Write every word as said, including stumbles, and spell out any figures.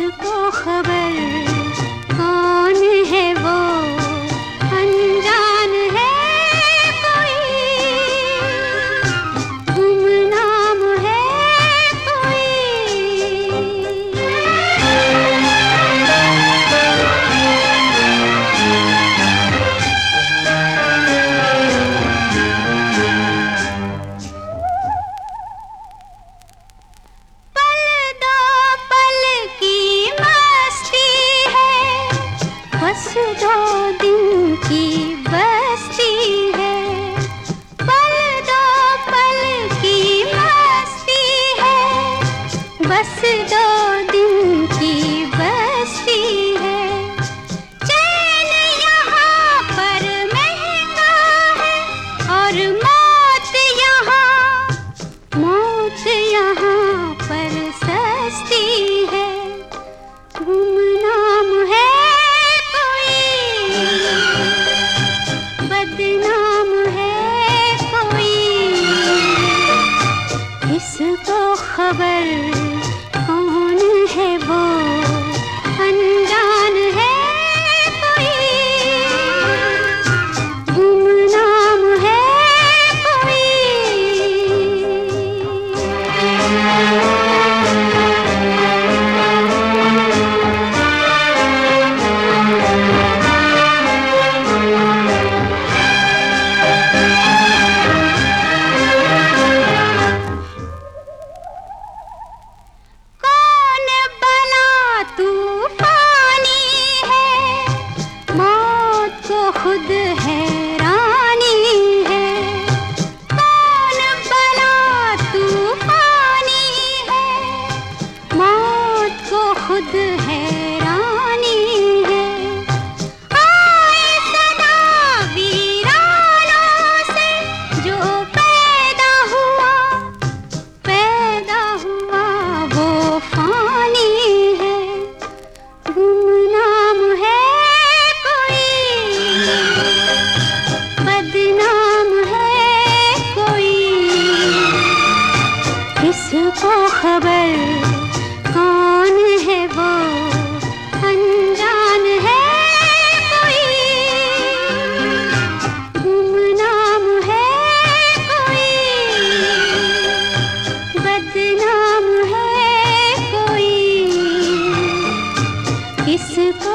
किसको खबर कौन है वो, अनजान है कोई, गुमनाम है कोई। पल दो पल की मस्ती है, बस दो दिन की बस्ती है। पल दो पल की मस्ती है, बस दो दिन की बस्ती है। चैन यहाँ पर महंगा है और मौत यहाँ, मौत यहाँ पर सस्ती है। गुमनाम है कोई, बदनाम है कोई, किसको खबर कौन है वो, अनजान है कोई, गुमनाम है कोई। कौन बला तूफानी है, मौत को खुद हैरानी है। कौन बला तूफानी है, मौत को खुद हैरानी है। आए सदा वीरानों से जो पैदा हुआ, पैदा हुआ वो फानी है। गुमनाम है कोई, बदनाम है कोई, किसको खबर कौन है वो, अनजान है कोई, गुमनाम है कोई, बदनाम है कोई, किसको